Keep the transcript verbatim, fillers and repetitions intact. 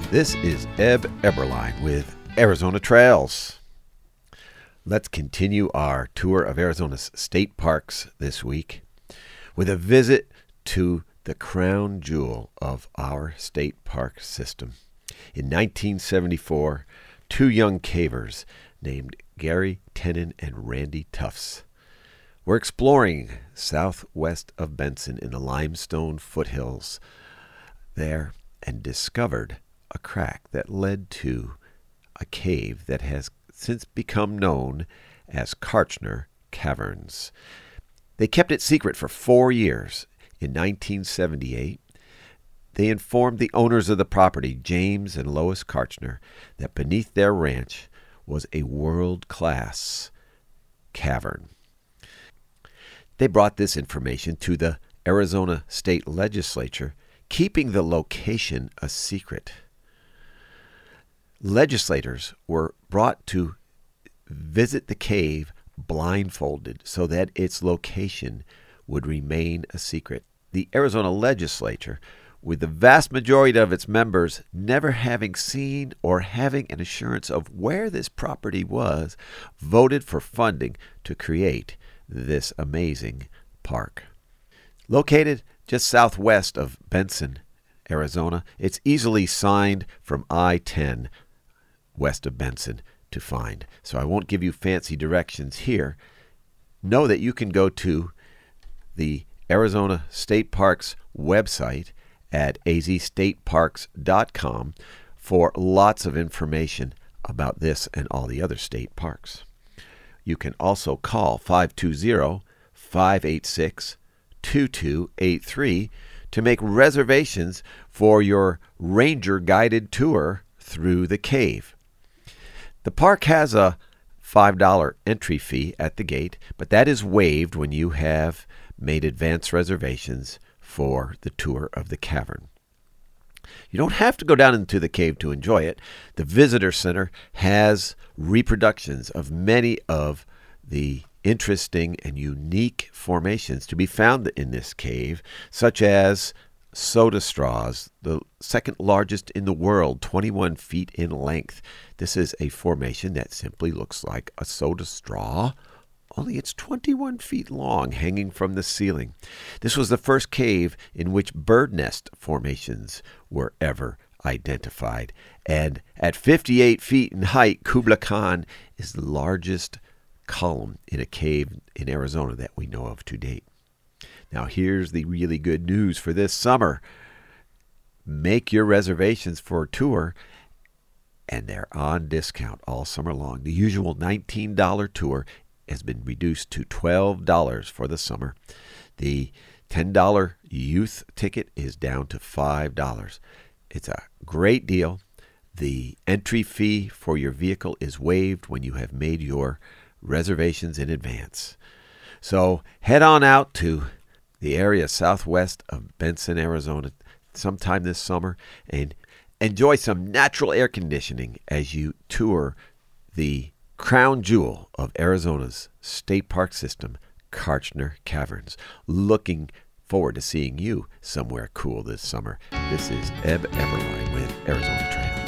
This is Eb Eberline with Arizona Trails. Let's continue our tour of Arizona's state parks this week with a visit to the crown jewel of our state park system. In nineteen seventy-four, two young cavers named Gary Tenon and Randy Tufts were exploring southwest of Benson in the limestone foothills there and discovered a crack that led to a cave that has since become known as Kartchner Caverns. They kept it secret for four years. In nineteen seventy-eight, they informed the owners of the property, James and Lois Kartchner, that beneath their ranch was a world-class cavern. They brought this information to the Arizona State Legislature, keeping the location a secret. Legislators were brought to visit the cave blindfolded so that its location would remain a secret. The Arizona Legislature, with the vast majority of its members never having seen or having an assurance of where this property was, voted for funding to create this amazing park. Located just southwest of Benson, Arizona, it's easily signed from I ten west of Benson to find. So I won't give you fancy directions here. Know that you can go to the Arizona State Parks website at a z state parks dot com for lots of information about this and all the other state parks. You can also call five two zero, five eight six, two two eight three to make reservations for your ranger-guided tour through the cave. The park has a five dollars entry fee at the gate, but that is waived when you have made advance reservations for the tour of the cavern. You don't have to go down into the cave to enjoy it. The visitor center has reproductions of many of the interesting and unique formations to be found in this cave, such as soda straws, the second largest in the world, twenty-one feet in length. This is a formation that simply looks like a soda straw, only it's twenty-one feet long, hanging from the ceiling. This was the first cave in which bird nest formations were ever identified. And at fifty-eight feet in height, Kubla Khan is the largest column in a cave in Arizona that we know of to date. Now here's the really good news for this summer. Make your reservations for a tour, and they're on discount all summer long. The usual nineteen dollars tour has been reduced to twelve dollars for the summer. The ten dollars youth ticket is down to five dollars. It's a great deal. The entry fee for your vehicle is waived when you have made your reservations in advance. So head on out to the area southwest of Benson, Arizona, sometime this summer, and enjoy some natural air conditioning as you tour the crown jewel of Arizona's state park system, Kartchner Caverns. Looking forward to seeing you somewhere cool this summer. This is Eb Eberline with Arizona Trails.